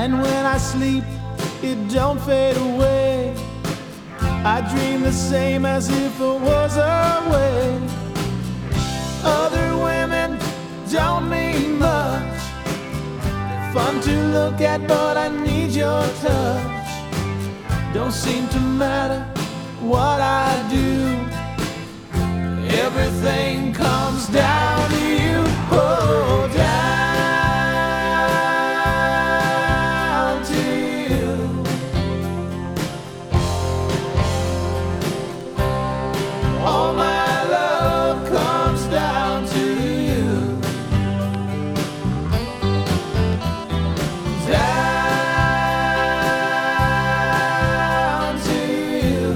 And when I sleep, it don't fade away. I dream the same as if it was away. Other women don't mean much, fun to look at, but I need your touch. Don't seem to matter what I do, everything comes down to you. Oh, down to you. All my love comes down to you. Down to you.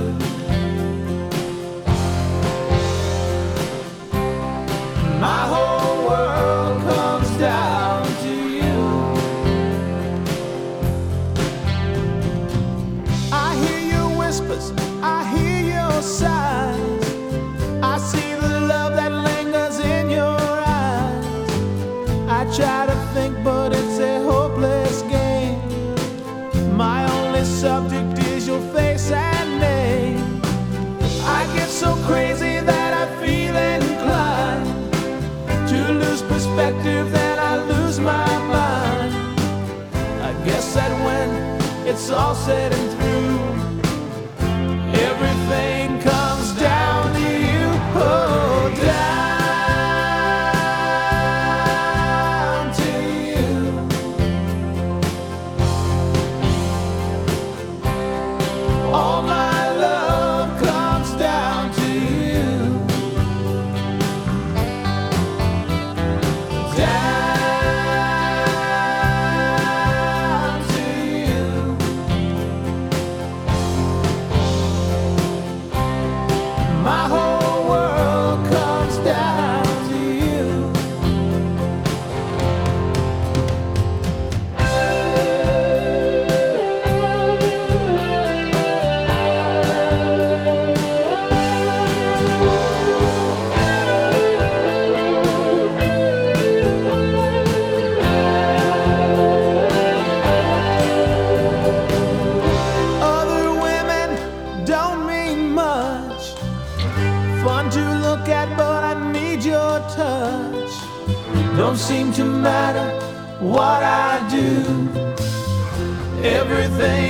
My whole world comes down to you. I hear your whispers, I hear your sighs, I see the love that lingers in your eyes. I try to think, but it's a hopeless game. My only subject is your face and name. I get so crazy that I feel inclined to lose perspective, then I lose my mind. I guess that when it's all said and through, everything comes down to you. Oh, down to you. All my love comes down to you. Down to you. My whole world comes down to you. Other women don't mean much, fun to look at, but I need your touch. Don't seem to matter what I do, everything